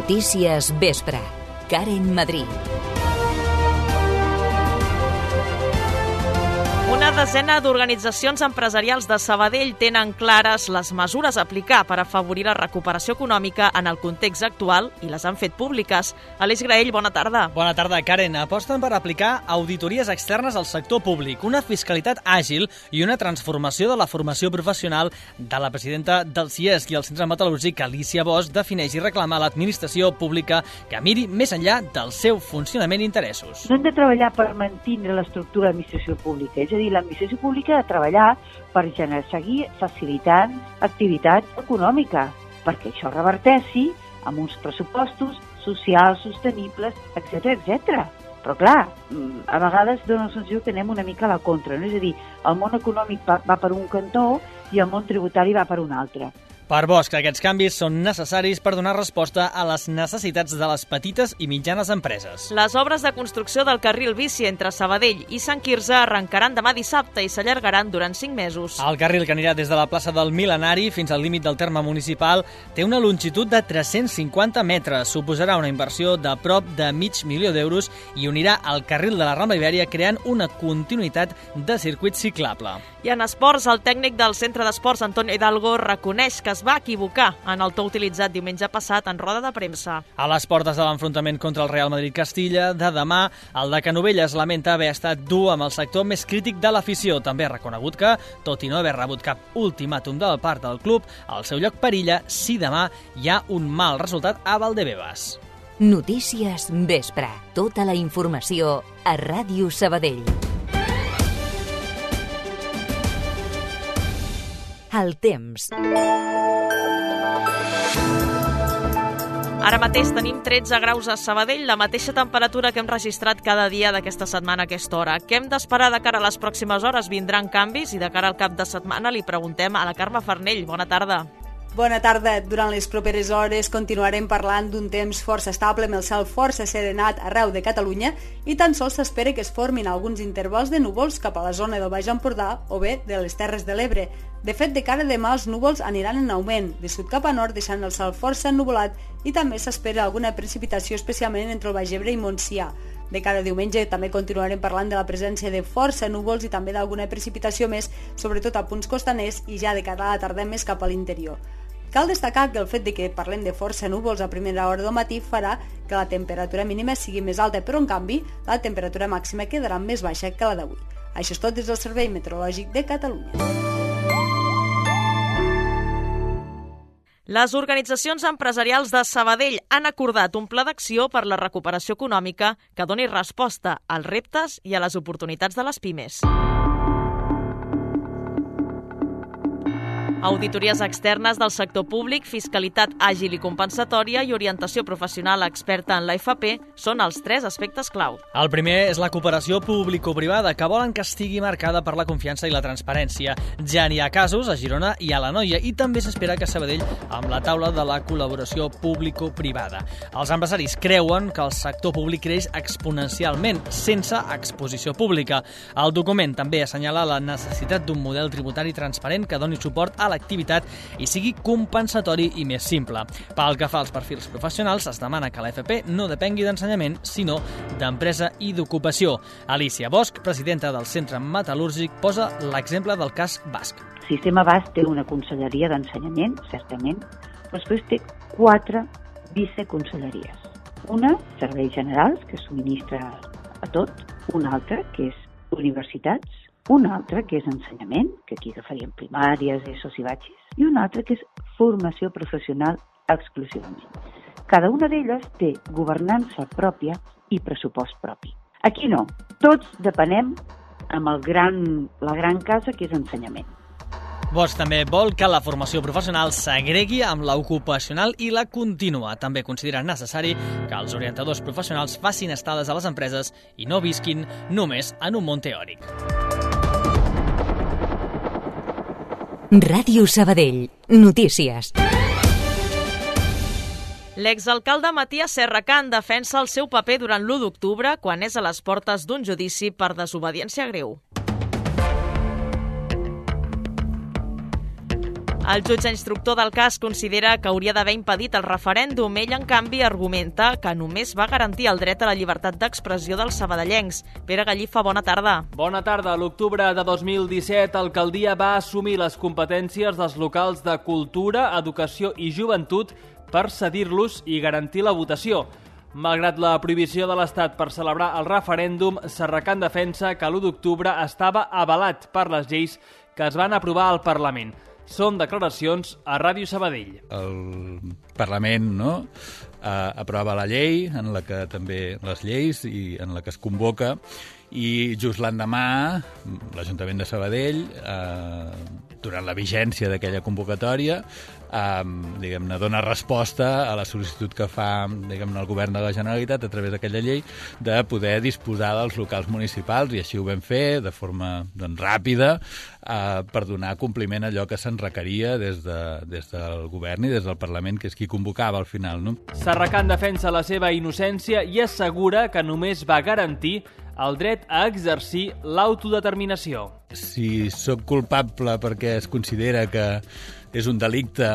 Notícies Vespre. Karen Madrid. Una desena d'organitzacions empresarials de Sabadell tenen clares les mesures a aplicar per afavorir la recuperació econòmica en el context actual i les han fet públiques. Aleix Graell, bona tarda. Bona tarda, Karen. Aposten per aplicar auditories externes al sector públic, una fiscalitat àgil i una transformació de la formació professional de la presidenta del CIESC i el Centre Metal·lúrgic, Alicia Bosch, defineix i reclama a l'administració pública que miri més enllà del seu funcionament i interessos. No hem de treballar per mantenir l'estructura de l'administració pública, és a dir, l'administració pública ha de treballar per seguir facilitant activitat econòmica, perquè això reverteixi amb uns pressupostos socials, sostenibles, etc. Però clar, a vegades dona la sensació que anem una mica a la contra, no? És a dir, el món econòmic va per un cantó i el món tributari va per un altre. Per Bosch, aquests canvis són necessaris per donar resposta a les necessitats de les petites i mitjanes empreses. Les obres de construcció del carril bici entre Sabadell i Sant Quirze arrencaran demà dissabte i s'allargaran durant 5 mesos. El carril que anirà des de la plaça del Mil·lenari fins al límit del terme municipal té una longitud de 350 metres. Suposarà una inversió de prop de $500.000 i unirà el carril de la Rambla Ibèria creant una continuïtat de circuit ciclable. I en esports, el tècnic del Centre d'Esports, Antonio Hidalgo, reconeix que es va equivocar en el to utilitzat diumenge passat en roda de premsa. A les portes de l'enfrontament contra el Real Madrid-Castilla de demà, el de Canovelles lamenta haver estat dur amb el sector més crític de l'afició. També ha reconegut que, tot i no haver rebut cap ultimàtum de part del club, el seu lloc perilla si demà hi ha un mal resultat a Valdebebas. Notícies Vespre. Tota la informació a Ràdio Sabadell. El temps. Ara mateix tenim 13 graus a Sabadell, la mateixa temperatura que hem registrat cada dia d'aquesta setmana a aquesta hora. Què hem d'esperar de cara a les pròximes hores? Vindran canvis i de cara al cap de setmana li preguntem a la Carme Farnell. Bona tarda. Bona tarda. Durant les properes hores continuarem parlant d'un temps força estable amb el cel força serenat arreu de Catalunya i tan sols s'espera que es formin alguns intervals de núvols cap a la zona del Baix Empordà o bé de les Terres de l'Ebre. De fet, de cara a demà els núvols aniran en augment, de sud cap a nord, deixant el cel força ennuvolat i també s'espera alguna precipitació especialment entre el Baix Ebre i Montsià. De cara a diumenge també continuarem parlant de la presència de força núvols i també d'alguna precipitació més, sobretot a punts costaners i ja de cara a la tarda més cap a l'interior. Cal destacar que el fet de que parlem de força núvols a primera hora del matí farà que la temperatura mínima sigui més alta, però en canvi la temperatura màxima quedarà més baixa que la d'avui. Això és tot des del Servei Meteorològic de Catalunya. Les organitzacions empresarials de Sabadell han acordat un pla d'acció per la recuperació econòmica que doni resposta als reptes i a les oportunitats de les pimes. Auditories externes del sector públic, fiscalitat àgil i compensatòria i orientació professional experta en l'AFP són els 3 aspectes clau. El primer és la cooperació público-privada, que volen que estigui marcada per la confiança i la transparència. Ja n'hi ha casos a Girona i a l'Anoia i també s'espera que a Sabadell amb la taula de la col·laboració público-privada. Els empresaris creuen que el sector públic creix exponencialment, sense exposició pública. El document també assenyala la necessitat d'un model tributari transparent que doni suport a l'activitat i sigui compensatori i més simple. Pel que fa als perfils professionals, es demana que l'AFP no depengui d'ensenyament, sinó d'empresa i d'ocupació. Alicia Bosch, presidenta del Centre Metal·lúrgic, posa l'exemple del cas basc. El sistema basc té una conselleria d'ensenyament, certament, però després té 4 viceconselleries. Una, serveis generals, que subministra a tot. Una altra, que és universitats. Una altra, que és ensenyament, que aquí agafaríem primàries, ESOs i batxis, i una altra, que és formació professional exclusivament. Cada una d'elles té governança pròpia i pressupost propi. Aquí no. Tots depenem amb la gran casa, que és ensenyament. Bosch també vol que la formació professional s'agregui amb l'ocupacional i la contínua. També considera necessari que els orientadors professionals facin estades a les empreses i no visquin només en un món teòric. Ràdio Sabadell. Notícies. L'exalcalde Matías Serracant defensa el seu paper durant l'1 d'octubre quan és a les portes d'un judici per desobediència greu. El jutge instructor del cas considera que hauria d'haver impedit el referèndum. Ell, en canvi, argumenta que només va garantir el dret a la llibertat d'expressió dels sabadellencs. Pere Gallifa, bona tarda. Bona tarda. A l'octubre de 2017, l'alcaldia va assumir les competències dels locals de cultura, educació i joventut per cedir-los i garantir la votació. Malgrat la prohibició de l'Estat per celebrar el referèndum, Serracant defensa que l'1 d'octubre estava avalat per les lleis que es van aprovar al Parlament. Són declaracions a Ràdio Sabadell. El Parlament aprova la llei, en la que també les lleis i en la que es convoca, i just l'endemà l'Ajuntament de Sabadell, durant la vigència d'aquella convocatòria, dona resposta a la sol·licitud que fa el govern de la Generalitat a través d'aquella llei de poder disposar dels locals municipals, i així ho vam fer de forma ràpida per donar compliment a allò que se'n requeria des del govern i des del Parlament, que és qui convocava al final. Serracant defensa la seva innocència i assegura que només va garantir el dret a exercir l'autodeterminació. Si sóc culpable perquè es considera que és un delicte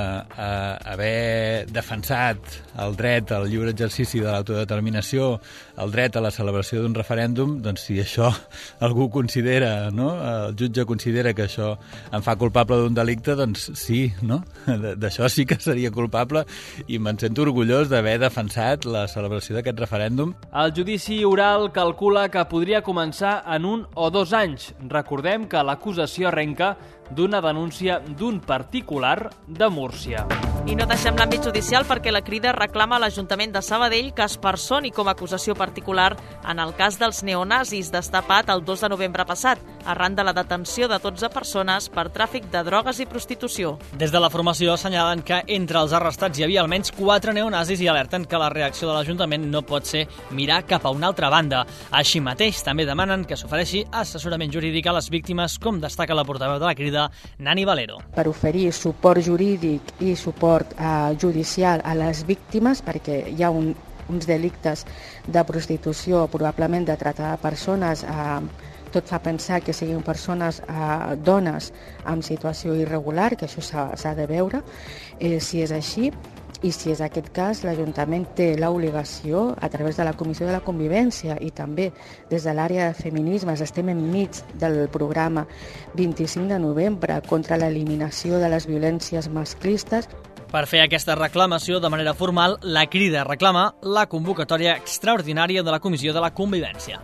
haver defensat el dret al lliure exercici de l'autodeterminació, el dret a la celebració d'un referèndum, doncs si això algú considera, el jutge considera que això em fa culpable d'un delicte, doncs sí, d'això sí que seria culpable, i me'n sento orgullós d'haver defensat la celebració d'aquest referèndum. El judici oral calcula que podria començar en 1 o 2 anys. Recordem que l'acusació arrenca d'una denúncia d'un particular de Múrcia. I no deixem l'àmbit judicial perquè la Crida reclama a l'Ajuntament de Sabadell que es personi com a acusació particular en el cas dels neonazis destapat el 2 de novembre passat, arran de la detenció de 12 persones per tràfic de drogues i prostitució. Des de la formació assenyalen que entre els arrestats hi havia almenys 4 neonazis i alerten que la reacció de l'Ajuntament no pot ser mirar cap a una altra banda. Així mateix, també demanen que s'ofereixi assessorament jurídic a les víctimes, com destaca la portaveu de la Crida, Nani Valero. Per oferir suport jurídic i suport judicial a les víctimes, perquè hi ha uns delictes de prostitució, probablement de tractar de persones, tot fa pensar que siguin persones, dones en situació irregular, que això s'ha de veure, si és així. I si és aquest cas, l'Ajuntament té l'obligació, a través de la Comissió de la Convivència i també des de l'àrea de feminismes, estem enmig del programa 25 de novembre contra l'eliminació de les violències masclistes. Per fer aquesta reclamació de manera formal, la Crida reclama la convocatòria extraordinària de la Comissió de la Convivència.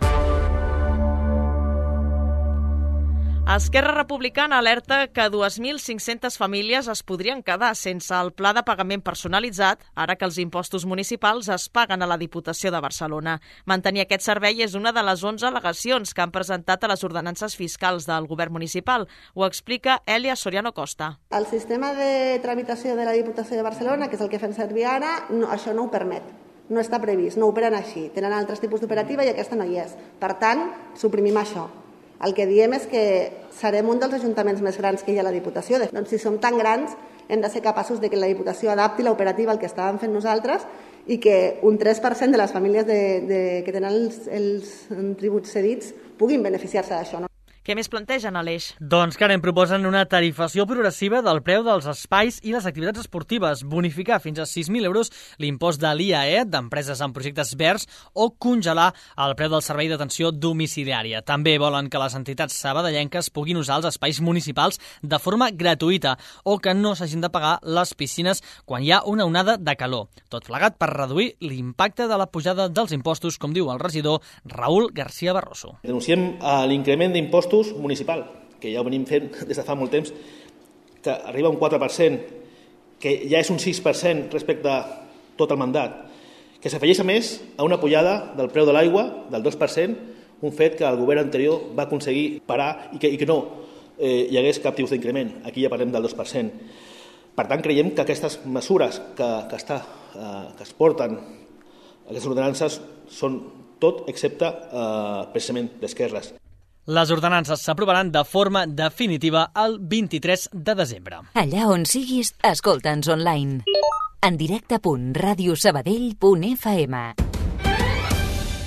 Esquerra Republicana alerta que 2.500 famílies es podrien quedar sense el pla de pagament personalitzat, ara que els impostos municipals es paguen a la Diputació de Barcelona. Mantenir aquest servei és una de les 11 al·legacions que han presentat a les ordenances fiscals del govern municipal. Ho explica Èlia Soriano Costa. El sistema de tramitació de la Diputació de Barcelona, que és el que fem servir ara, això no ho permet. No està previst, no operen així. Tenen altres tipus d'operativa i aquesta no hi és. Per tant, suprimim això. El que diem és que serem un dels ajuntaments més grans que hi ha a la Diputació. Doncs si som tan grans, hem de ser capaços de que la Diputació adapti l'operativa al que estàvem fent nosaltres i que un 3% de les famílies que tenen els tributs cedits puguin beneficiar-se d'això. Què més plantegen, Aleix? Doncs que ara en proposen una tarifació progressiva del preu dels espais i les activitats esportives, bonificar fins a 6.000 euros l'impost de l'IAE d'empreses amb projectes verds o congelar el preu del servei d'atenció domiciliària. També volen que les entitats sabadellenques puguin usar els espais municipals de forma gratuïta o que no s'hagin de pagar les piscines quan hi ha una onada de calor. Tot plegat per reduir l'impacte de la pujada dels impostos, com diu el regidor Raúl García Barroso. Denunciem l'increment d'impostos municipal, que ja ho venim fent des de fa molt temps, que arriba a un 4%, que ja és un 6% respecte a tot el mandat, que s'afegeix a més a una pujada del preu de l'aigua del 2%, un fet que el govern anterior va aconseguir parar i que no hi hagués cap tipus d'increment. Aquí ja parlem del 2%. Per tant, creiem que aquestes mesures que es porten, aquestes ordenances, són tot excepte precisament d'esquerres. Les ordenances s'aprovaran de forma definitiva el 23 de desembre. Allà on siguis, escolta'ns online. En directe.radiosabadell.fm.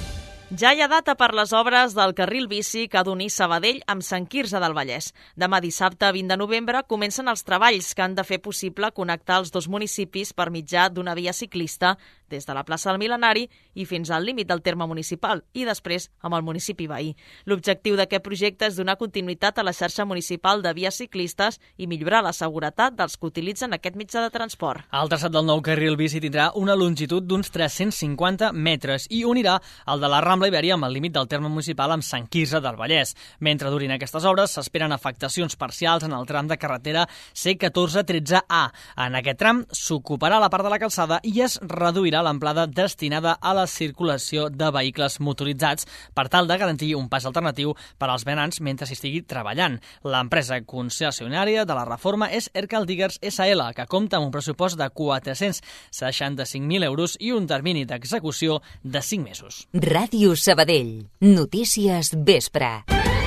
Ja hi ha data per les obres del carril bici que ha d'unir Sabadell amb Sant Quirze del Vallès. Demà dissabte, 20 de novembre, comencen els treballs que han de fer possible connectar els dos municipis per mitjà d'una via ciclista des de la plaça del Mil·lenari i fins al límit del terme municipal i després amb el municipi veí. L'objectiu d'aquest projecte és donar continuïtat a la xarxa municipal de vies ciclistes i millorar la seguretat dels que utilitzen aquest mitjà de transport. El traçat del nou carril bici tindrà una longitud d'uns 350 metres i unirà el de la Rambla Ibèria amb el límit del terme municipal amb Sant Quirze del Vallès. Mentre durin aquestes obres, s'esperen afectacions parcials en el tram de carretera C1413A. En aquest tram s'ocuparà la part de la calçada i es reduirà l'amplada destinada a la circulació de vehicles motoritzats per tal de garantir un pas alternatiu per als vianants mentre s'hi estigui treballant. L'empresa concessionària de la reforma és Ercal Diggers SL, que compta amb un pressupost de 465.000 euros i un termini d'execució de 5 mesos. Ràdio Sabadell. Notícies vespre.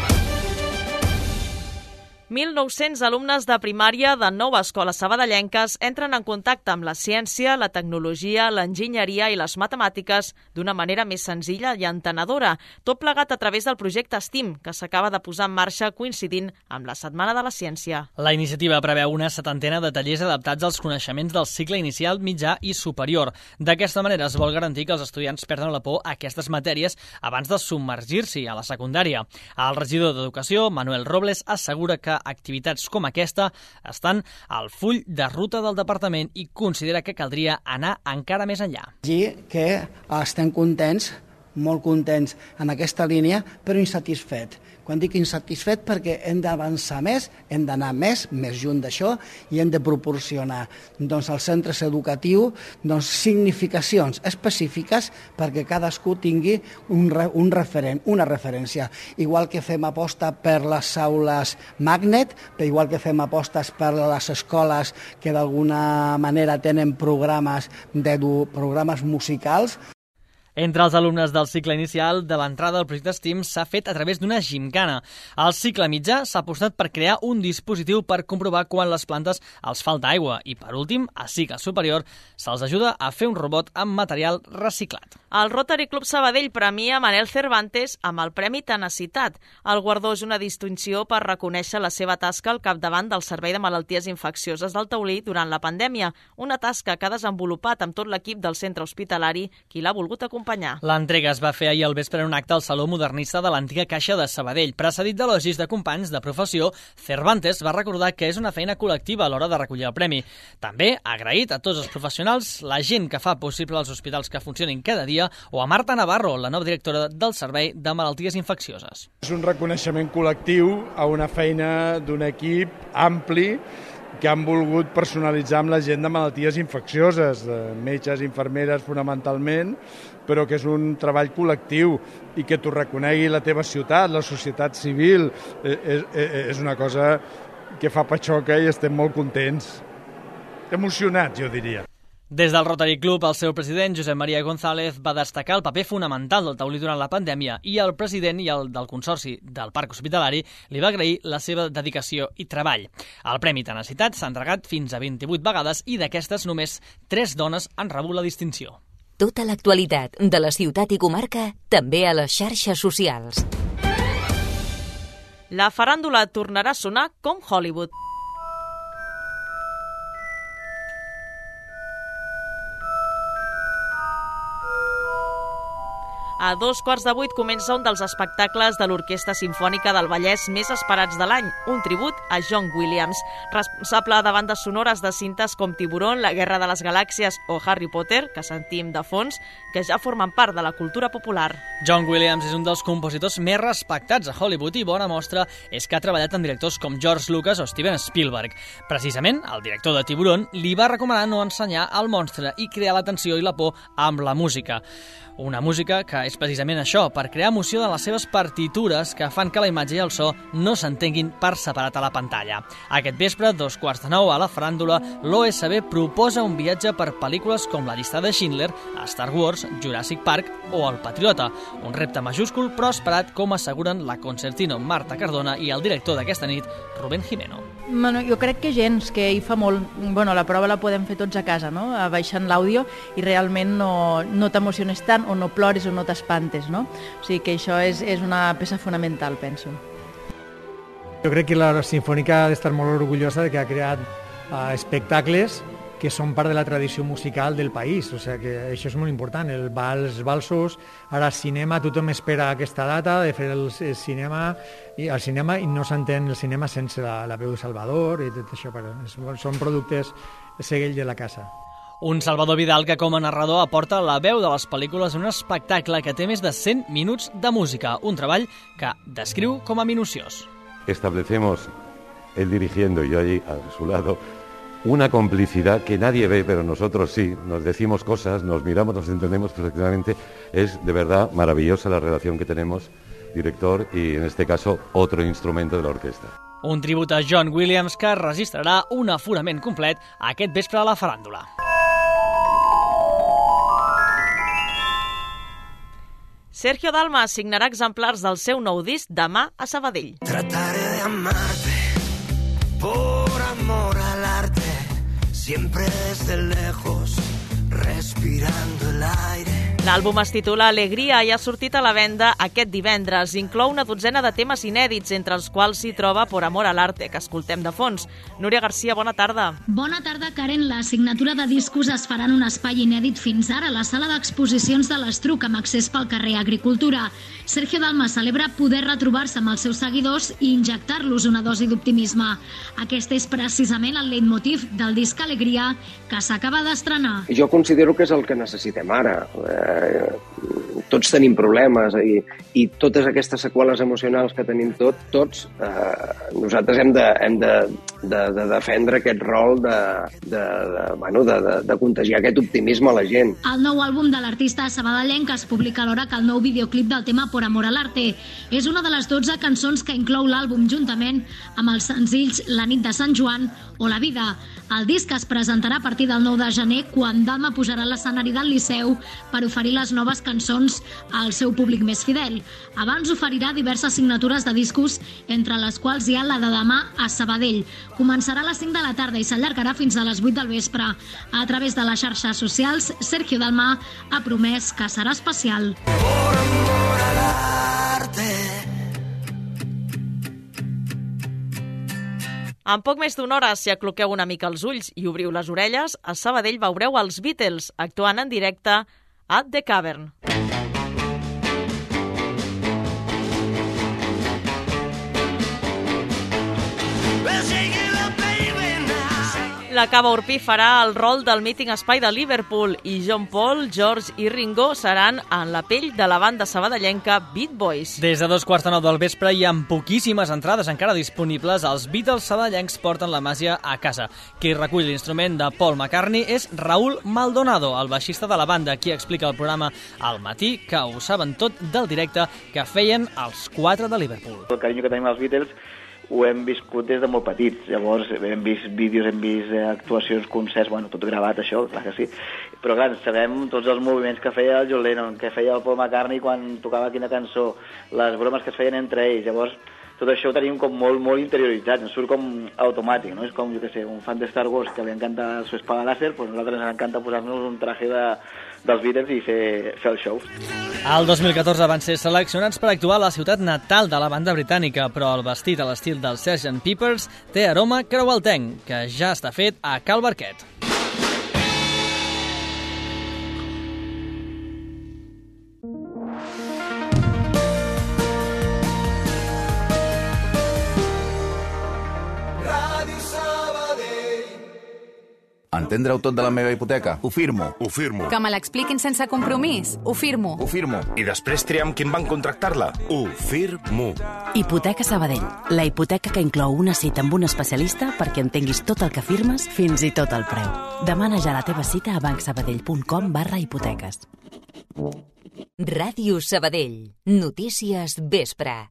1.900 alumnes de primària de 9 escoles sabadellenques entren en contacte amb la ciència, la tecnologia, l'enginyeria i les matemàtiques d'una manera més senzilla i entenedora, tot plegat a través del projecte STEAM, que s'acaba de posar en marxa coincidint amb la Setmana de la Ciència. La iniciativa preveu una 70 de tallers adaptats als coneixements del cicle inicial, mitjà i superior. D'aquesta manera es vol garantir que els estudiants perden la por a aquestes matèries abans de submergir-s'hi a la secundària. El regidor d'Educació, Manuel Robles, assegura que activitats com aquesta estan al full de ruta del departament i considera que caldria anar encara més enllà. Que estem contents, molt contents en aquesta línia, però insatisfets. Quan dic insatisfet perquè hem d'avançar més, hem d'anar més lluny d'això i hem de proporcionar als centres educatius significacions específiques perquè cadascú tingui un referent, una referència. Igual que fem aposta per les aules magnet, igual que fem apostes per les escoles que d'alguna manera tenen programes musicals. Entre els alumnes del cicle inicial de l'entrada al projecte STEAM s'ha fet a través d'una gimcana. Al cicle mitjà s'ha apostat per crear un dispositiu per comprovar quan les plantes els falta aigua i, per últim, a cicle superior se'ls ajuda a fer un robot amb material reciclat. El Rotary Club Sabadell premia Manel Cervantes amb el Premi Tenacitat. El guardó és una distinció per reconèixer la seva tasca al capdavant del Servei de Malalties Infeccioses del Taulí durant la pandèmia, una tasca que ha desenvolupat amb tot l'equip del centre hospitalari qui l'ha volgut acompanyar. L'entrega es va fer ahir al vespre en un acte al Saló Modernista de l'antiga Caixa de Sabadell. Precedit d'elogis de companys de professió, Cervantes va recordar que és una feina col·lectiva a l'hora de recollir el premi. També ha agraït a tots els professionals, la gent que fa possible els hospitals que funcionin cada dia, o a Marta Navarro, la nova directora del Servei de Malalties Infeccioses. És un reconeixement col·lectiu a una feina d'un equip ampli que han volgut personalitzar amb la gent de malalties infeccioses, de metges, infermeres fonamentalment, però que és un treball col·lectiu i que t'ho reconegui la teva ciutat, la societat civil, és una cosa que fa patxoca i estem molt contents. Emocionats, jo diria. Des del Rotary Club, el seu president, Josep Maria González, va destacar el paper fonamental del taulí durant la pandèmia i el president i el del Consorci del Parc Hospitalari li va agrair la seva dedicació i treball. El Premi Tenacitat s'ha entregat fins a 28 vegades i d'aquestes només 3 dones han rebut la distinció. Tota l'actualitat de la ciutat i comarca també a les xarxes socials. La faràndula tornarà a sonar com Hollywood. A 7:15 comença un dels espectacles de l'Orquestra Simfònica del Vallès més esperats de l'any, un tribut a John Williams, responsable de bandes sonores de cintes com Tiburón, La Guerra de les Galàxies o Harry Potter, que sentim de fons, que ja formen part de la cultura popular. John Williams és un dels compositors més respectats a Hollywood i bona mostra és que ha treballat amb directors com George Lucas o Steven Spielberg. Precisament, el director de Tiburón li va recomanar no ensenyar el monstre i crear la tensió i la por amb la música. Una música que és precisament això, per crear emoció de les seves partitures que fan que la imatge i el so no s'entenguin per separat a la pantalla. Aquest vespre, 8:15, a la faràndula, l'OSB proposa un viatge per pel·lícules com La llista de Schindler, Star Wars, Jurassic Park o El Patriota. Un repte majúscul però esperat, com asseguren la concertino Marta Cardona i el director d'aquesta nit, Rubén Jimeno. Bueno, jo crec que gens, que hi fa molt... Bueno, la prova la podem fer tots a casa, no? Baixant l'àudio i realment no t'emociones tant o no plores o no t'esperes t'espantes, no? O sigui que això és una peça fonamental, penso. Jo crec que la Sinfònica ha d'estar molt orgullosa de que ha creat espectacles que són part de la tradició musical del país, o sigui que això és molt important, els valsos, ara el cinema, tothom espera aquesta data de fer el cinema i no s'entén el cinema sense la veu de Salvador i tot això, són productes segell de la casa. Un Salvador Vidal que com a narrador aporta la veu de les pel·lícules en un espectacle que té més de 100 minuts de música, un treball que descriu com a minuciós. Establecemos, él dirigiendo y yo allí a su lado, una complicidad que nadie ve, pero nosotros sí, nos decimos cosas, nos miramos, nos entendemos perfectamente. Es de verdad maravillosa la relación que tenemos, director y en este caso otro instrumento de la orquesta. Un tribut a John Williams que registrarà un aforament complet aquest vespre a la faràndula. Sergio Dalma signarà exemplars del seu nou disc demà a Sabadell. Trataré de amarte por amor al arte, siempre desde lejos, respirando el aire. L'àlbum es titula Alegria i ha sortit a la venda aquest divendres. Inclou una dotzena de temes inèdits, entre els quals s'hi troba Por amor al arte, que escoltem de fons. Núria Garcia, bona tarda. Bona tarda, Karen. La signatura de discos es farà en un espai inèdit fins ara a la sala d'exposicions de l'Estruc, amb accés pel carrer Agricultura. Sergio Dalma celebra poder retrobar-se amb els seus seguidors i injectar-los una dosi d'optimisme. Aquest és precisament el leitmotiv del disc Alegria, que s'acaba d'estrenar. Jo considero que és el que necessitem ara. Tots tenim problemes i totes aquestes seqüeles emocionals que tenim tots, nosaltres hem de defendre aquest rol de contagiar aquest optimisme a la gent. El nou àlbum de l'artista sabadellenc es publica alhora que el nou videoclip del tema Por amor al arte. És una de les 12 cançons que inclou l'àlbum juntament amb els senzills La nit de Sant Joan o La vida. El disc es presentarà a partir del 9 de gener, quan Dalma pujarà a l'escenari del Liceu per oferir les noves cançons al seu públic més fidel. Abans oferirà diverses signatures de discos, entre les quals hi ha la de demà a Sabadell. Començarà a les 5 de la tarda i s'allargarà fins a les 8 del vespre. A través de les xarxes socials, Sergio Dalma ha promès que serà especial. Por amor al arte. En poc més d'una hora, si acloqueu una mica els ulls i obriu les orelles, a Sabadell veureu els Beatles actuant en directe a The Cavern. La Cava Urpí farà el rol del míting espai de Liverpool i John Paul, George i Ringo seran en la pell de la banda sabadellenca Beat Boys. Des de 2:45 del vespre i amb poquíssimes entrades encara disponibles, els Beatles sabadellencs porten la màgia a casa. Qui recull l'instrument de Paul McCartney és Raúl Maldonado, el baixista de la banda, qui explica al programa Al matí que ho saben tot del directe que feien els 4 de Liverpool. El carinyo que tenim als Beatles ho hem viscut des de molt petits. Llavors hem vist vídeos, hem vist actuacions, concerts, bueno, tot gravat això, clar que sí. Però clar, sabem tots els moviments que feia el John Lennon, que feia el Paul McCartney quan tocava quina cançó, les bromes que es feien entre ells. Llavors tot això ho tenim com molt interioritzat, ens surt com automàtic, no? És com, jo què sé, un fan de Star Wars que li encanta su espada láser, doncs a nosaltres ens encanta posar-nos un traje dels Beatles i fer el show. El 2014 van ser seleccionats per actuar a la ciutat natal de la banda britànica, però el vestit a l'estil del Sgt. Pepper's té aroma creualtenc, que ja està fet a Cal Barquet. Entendre-ho tot de la meva hipoteca? Ho firmo. Ho firmo. Que me l'expliquin sense compromís? Ho firmo. Ho firmo. I després triar amb quin banc contractar-la? Ho firmo. Hipoteca Sabadell. La hipoteca que inclou una cita amb un especialista perquè entenguis tot el que firmes, fins i tot el preu. Demana ja la teva cita a bancsabadell.com/hipoteques. Ràdio Sabadell. Notícies vespre.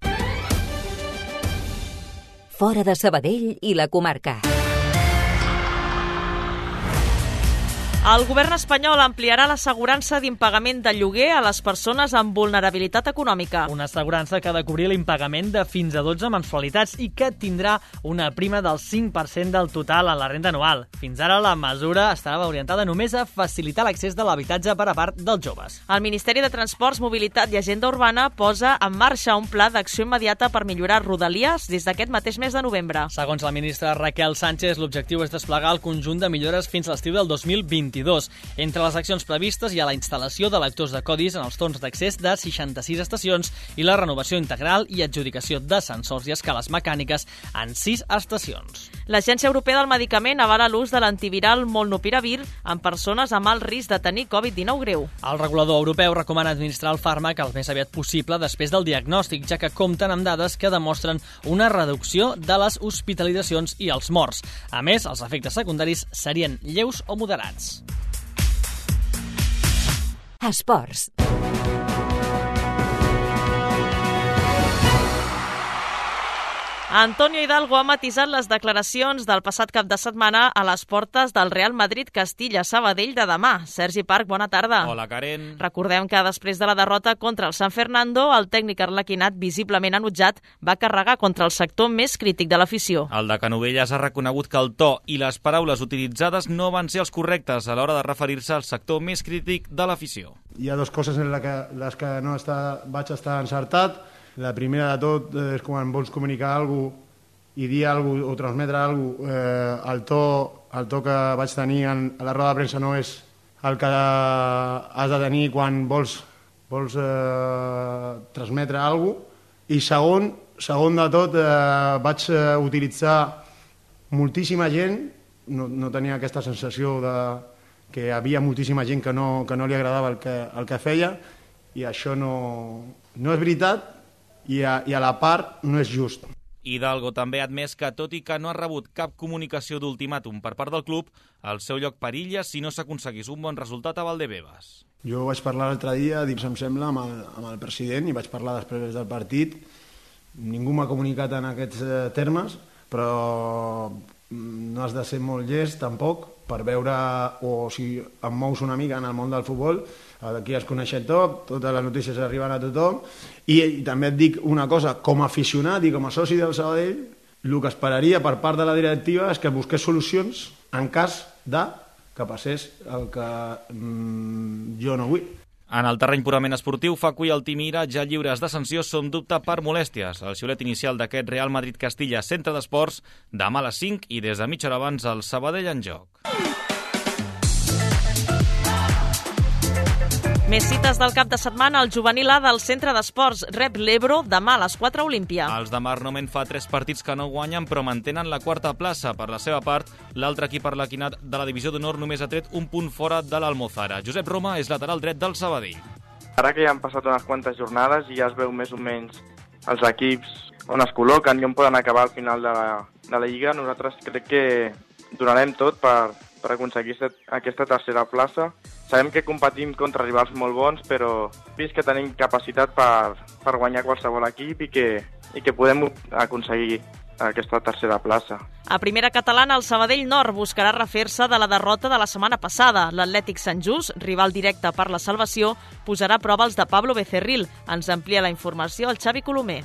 Fora de Sabadell i la comarca. El govern espanyol ampliarà l'assegurança d'impagament de lloguer a les persones amb vulnerabilitat econòmica. Una assegurança que ha de cobrir l'impagament de fins a 12 mensualitats i que tindrà una prima del 5% del total en la renda anual. Fins ara la mesura estava orientada només a facilitar l'accés de l'habitatge per a part dels joves. El Ministeri de Transports, Mobilitat i Agenda Urbana posa en marxa un pla d'acció immediata per millorar Rodalies des d'aquest mateix mes de novembre. Segons la ministra Raquel Sánchez, l'objectiu és desplegar el conjunt de millores fins a l'estiu del 2022. Entre les accions previstes hi ha la instal·lació de lectors de codis en els torns d'accés de 66 estacions i la renovació integral i adjudicació de sensors i escales mecàniques en 6 estacions. L'Agència Europea del Medicament avala l'ús de l'antiviral Molnupiravir en persones amb alt risc de tenir Covid-19 greu. El regulador europeu recomana administrar el fàrmac el més aviat possible després del diagnòstic, ja que compten amb dades que demostren una reducció de les hospitalitzacions i els morts. A més, els efectes secundaris serien lleus o moderats. Esports. Antonio Hidalgo ha matisat les declaracions del passat cap de setmana a les portes del Real Madrid-Castilla-Sabadell de demà. Sergi Parc, bona tarda. Hola, Karen. Recordem que després de la derrota contra el San Fernando, el tècnic arlequinat, visiblement enutjat, va carregar contra el sector més crític de l'afició. El de Canovelles ha reconegut que el to i les paraules utilitzades no van ser els correctes a l'hora de referir-se al sector més crític de l'afició. Hi ha dues coses en les que no vaig estar encertat. La primera de tot és quan vols comunicar alguna cosa i dir alguna cosa o transmetre alguna cosa, el to que vaig tenir a la roda de premsa no és el que has de tenir quan vols transmetre alguna cosa. I segon de tot, vaig utilitzar moltíssima gent, no tenia aquesta sensació que hi havia moltíssima gent que no li agradava el que feia, i això no és veritat. I a la part no és just. Hidalgo també ha admès que, tot i que no ha rebut cap comunicació d'ultimàtum per part del club, el seu lloc perilla si no s'aconseguís un bon resultat a Valdebebas. Jo vaig parlar l'altre dia, em sembla, amb el president, i vaig parlar després del partit. Ningú m'ha comunicat en aquests termes, però no has de ser molt llest, tampoc, per veure, o si em mous una mica en el món del futbol, aquí es coneixen totes les notícies arriben a tothom, i també et dic una cosa, com a aficionat i com a soci del Sabadell, el que esperaria per part de la directiva és que busqués solucions en cas que passés el que jo no vull. En el terreny purament esportiu, Facu i Altimira, ja lliures de sanció, són dubte per molèsties. El xiulet inicial d'aquest Real Madrid-Castilla Centre d'Esports, demà a les 5 i des de mitja hora abans el Sabadell en joc. Més cites del cap de setmana. El juvenil A del Centre d'Esports rep l'Ebro demà a les 4 a Olímpia. Els de Marnomen fa 3 partits que no guanyen, però mantenen la quarta plaça. Per la seva part, l'altre equip arlequinat de la divisió d'honor només ha tret un punt fora de l'Almozara. Josep Roma és lateral dret del Sabadell. Ara que ja han passat unes quantes jornades i ja es veu més o menys els equips on es col·loquen i on poden acabar al final de la Lliga, nosaltres crec que donarem tot per aconseguir aquesta tercera plaça. Sabem que competim contra rivals molt bons, però vist que tenim capacitat per guanyar qualsevol equip i que podem aconseguir aquesta tercera plaça. A primera catalana, el Sabadell Nord buscarà refer-se de la derrota de la setmana passada. L'Atlètic Sant Just, rival directe per la salvació, posarà a prova els de Pablo Becerril. Ens amplia la informació el Xavi Colomer.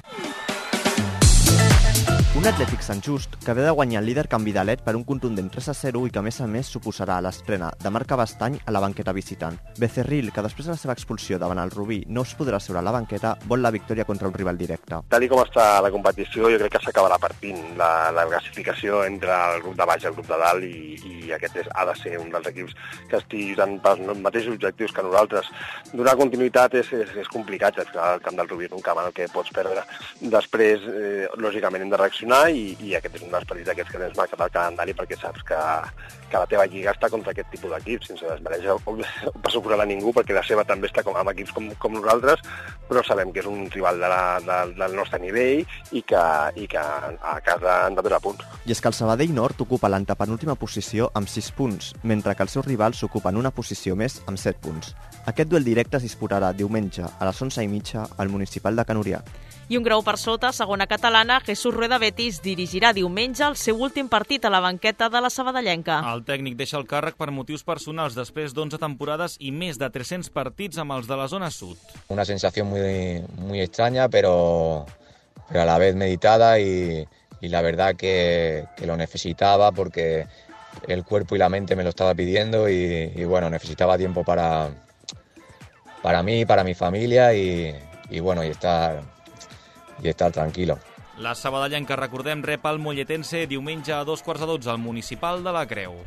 Un Atlètic Sant Just que ve de guanyar el líder Can Vidalet per un contundent 3-0 i que a més suposarà l'estrena de Marc Cabestany a la banqueta visitant. Becerril, que després de la seva expulsió davant el Rubí no es podrà seure a la banqueta, vol la victòria contra un rival directe. Tal com està la competició, jo crec que s'acabarà partint la classificació entre el grup de baix i el grup de dalt, i aquest ha de ser un dels equips que estigui lluitant pels mateixos objectius que nosaltres. Donar continuïtat és complicat, el camp del Rubí és un camp en el que pots perdre. Després, lògicament, hem de reaccionar, i aquest és un dels partits d'aquests que tens marcat al calendari, perquè saps que la teva lliga està contra aquest tipus d'equips, sense desmereixer o passucurar a ningú, perquè la seva també està amb equips com nosaltres, però sabem que és un rival del nostre nivell i que a casa han de posar punts. I és que el Sabadell Nord ocupa l'antepenúltima posició amb 6 punts, mentre que els seus rivals ocupen una posició més amb 7 punts. Aquest duel directe es disputarà diumenge a les 11:30 al municipal de Can Orià. I un grau per sota, segona catalana, Jesús Rueda Betis Betis dirigirà diumenge el seu últim partit a la banqueta de la sabadellenca. El tècnic deixa el càrrec per motius personals després d'11 temporades i més de 300 partits amb els de la zona sud. Una sensación muy extraña, pero a la vez meditada y la verdad que lo necesitaba porque el cuerpo y la mente me lo estaba pidiendo y bueno, necesitaba tiempo para mí, para mi familia y estar tranquilo. La sabadellenca, recordem, rep el Molletense diumenge a 12:15 al Municipal de la Creu.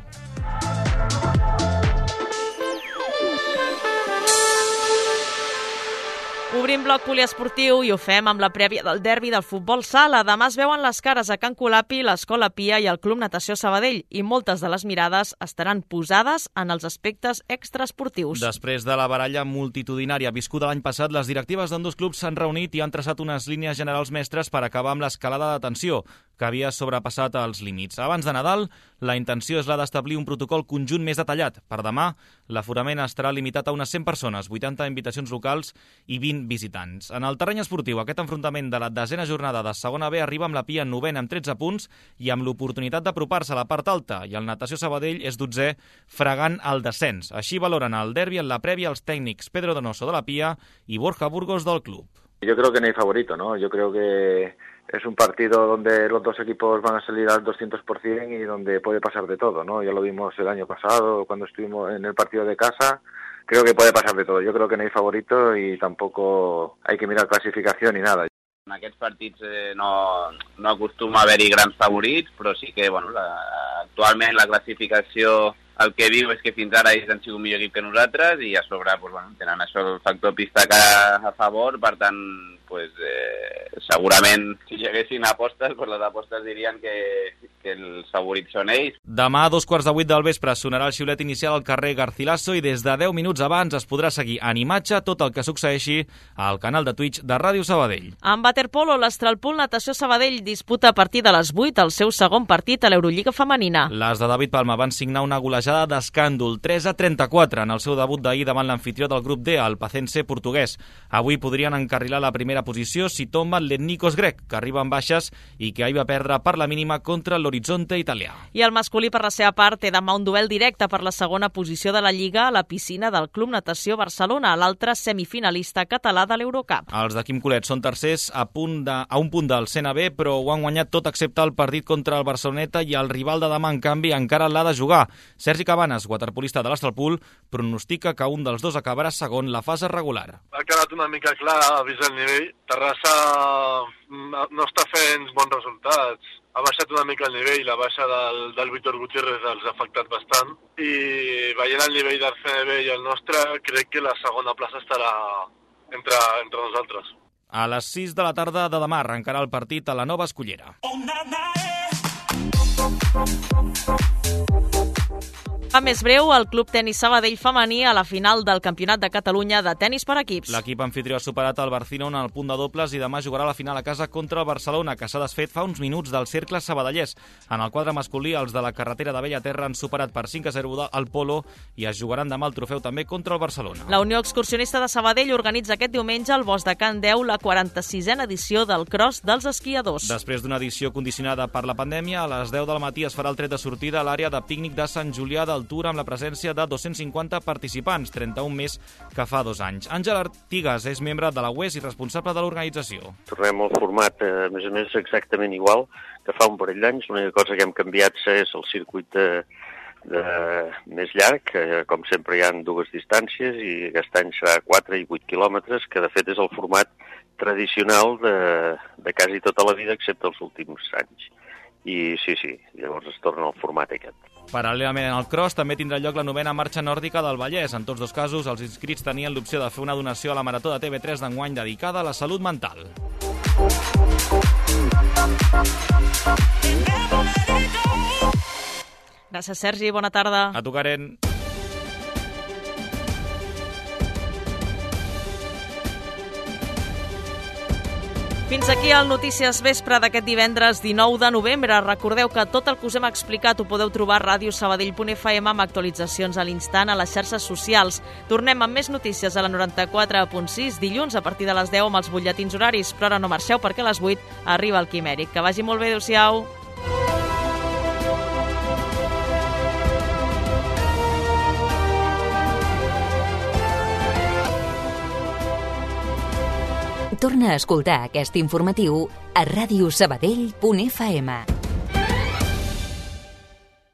Obrim bloc poliesportiu i ho fem amb la prèvia del derbi del futbol sala. Demà es veuen les cares a Can Colapi, l'Escola Pia i el Club Natació Sabadell i moltes de les mirades estaran posades en els aspectes extraesportius. Després de la baralla multitudinària viscuda l'any passat, les directives d'ambdós clubs s'han reunit i han traçat unes línies generals mestres per acabar amb l'escalada de tensió que havia sobrepassat els límits. Abans de Nadal, la intenció és la d'establir un protocol conjunt més detallat. Per demà, l'aforament estarà limitat a unes 100 persones, 80 invitacions locals i 20 visitants. En el terreny esportiu, aquest enfrontament de la 10a jornada de segona B arriba amb la Pia 9a amb 13 punts i amb l'oportunitat d'apropar-se a la part alta, i el Natació Sabadell és 12è fregant el descens. Així valoren el derbi en la prèvia els tècnics Pedro Donoso de la Pia i Borja Burgos del club. Yo creo que no hay favorito, ¿no? Yo creo que es un partido donde los dos equipos van a salir al 200% y donde puede pasar de todo, ¿no? Ya lo vimos el año pasado cuando estuvimos en el partido de casa. Creo que puede pasar de todo. Yo creo que no hay favorito y tampoco hay que mirar clasificación ni nada. En aquests partits no acostuma a haver-hi grans favorits, però sí que actualment la classificació el que diu és que fins ara ells han sigut un millor equip que nosaltres i a sobre tenen això el factor pista a favor, per tant segurament si hi haguessin apostes, les apostes dirien que els favorits són ells. Demà a 7:15 del vespre sonarà el xiulet inicial al carrer Garcilaso i des de 10 minuts abans es podrà seguir en imatge tot el que succeeixi al canal de Twitch de Ràdio Sabadell. En waterpolo, l'Astralpool Natació Sabadell disputa a partir de les 8 el seu segon partit a l'Eurolliga femenina. Les de David Palma van signar una golejada d'escàndol, 3-34 en el seu debut d'ahir davant l'anfitrió del grup D, el Pacense portuguès. Avui podrien encarrilar la primera posició si tomben l'Etnikos grec, que arriba en baixes i que ahir va perdre per la mínima contra l'Horizonte italià. I el masculí, per la seva part, té demà un duel directe per la segona posició de la Lliga a la piscina del Club Natació Barcelona, l'altre semifinalista català de l'Eurocup. Els de Quim Colet són tercers a un punt del CNB, però ho han guanyat tot excepte el partit contra el Barceloneta i el rival de demà, en canvi, encara l'ha de jugar. Sergi Cabanes, waterpolista de l'Astralpool, pronostica que un dels dos acabarà segon la fase regular. Ha quedat una mica clar, vist el nivell. Terrassa no està fent bons resultats. Ha baixat una mica el nivell, la baixa del Víctor Gutiérrez els ha afectat bastant. I veient el nivell del CNB i el nostre, crec que la segona plaça estarà entre nosaltres. A les 6 de la tarda de demà arrencarà el partit a la Nova Escullera. A més breu, el Club Tenis Sabadell femení a la final del Campionat de Catalunya de tenis per equips. L'equip anfitrió ha superat el Barcelona al punt de dobles i demà jugarà la final a casa contra el Barcelona, que s'ha desfet fa uns minuts del cercle sabadellès. En el quadre masculí, els de la carretera de Bellaterra han superat per 5-0 al Polo i es jugaran demà el trofeu també contra el Barcelona. La Unió Excursionista de Sabadell organitza aquest diumenge al Bosc de Can Deu la 46a edició del Cross dels Esquiadors. Després d'una edició condicionada per la pandèmia, a les 10 del matí es farà el tret de sortida a l'àrea de pícnic de Sant Julià del Tour amb la presència de 250 participants, 31 més que fa 2 anys. Àngel Artigas és membre de la UES i responsable de l'organització. Tornem al format, a més exactament igual que fa un parell d'anys. L'única cosa que hem canviat és el circuit més llarg, que com sempre hi ha 2 distàncies i aquest any serà 4 i 8 quilòmetres, que de fet és el format tradicional de quasi tota la vida excepte els últims anys. I sí, llavors es torna al format aquest. Paral·lelament al cross també tindrà lloc la 9a marxa nòrdica del Vallès. En tots dos casos, els inscrits tenien l'opció de fer una donació a la Marató de TV3 d'enguany dedicada a la salut mental. Gràcies, Sergi. Bona tarda. A tu, Karen. Fins aquí el Notícies Vespre d'aquest divendres 19 de novembre. Recordeu que tot el que us hem explicat ho podeu trobar a radiosabadell.fm amb actualitzacions a l'instant a les xarxes socials. Tornem amb més notícies a la 94.6 dilluns a partir de les 10 amb els butlletins horaris, però ara no marxeu perquè a les 8 arriba el Quimèric. Que vagi molt bé, adéu-siau. Torna a escoltar aquest informatiu a radiosabadell.fm.